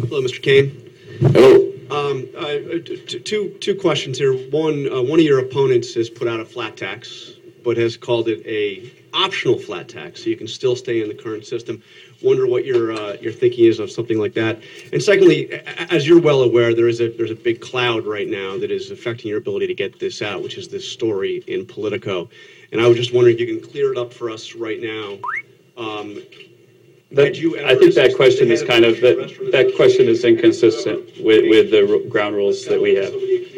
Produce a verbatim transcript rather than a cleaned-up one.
Hello, Mister Kane. Hello. Um, uh, t- two two questions here. One, uh, one of your opponents has put out a flat tax, but has called it a optional flat tax, so you can still stay in the current system. Wonder what your uh, your thinking is of something like that. And secondly, a- as you're well aware, there is a there's a big cloud right now that is affecting your ability to get this out, which is this story in Politico. And I was just wondering if you can clear it up for us right now. Um, That, I think that question is kind of, that, that question is inconsistent with, with the ru- ground rules that we have.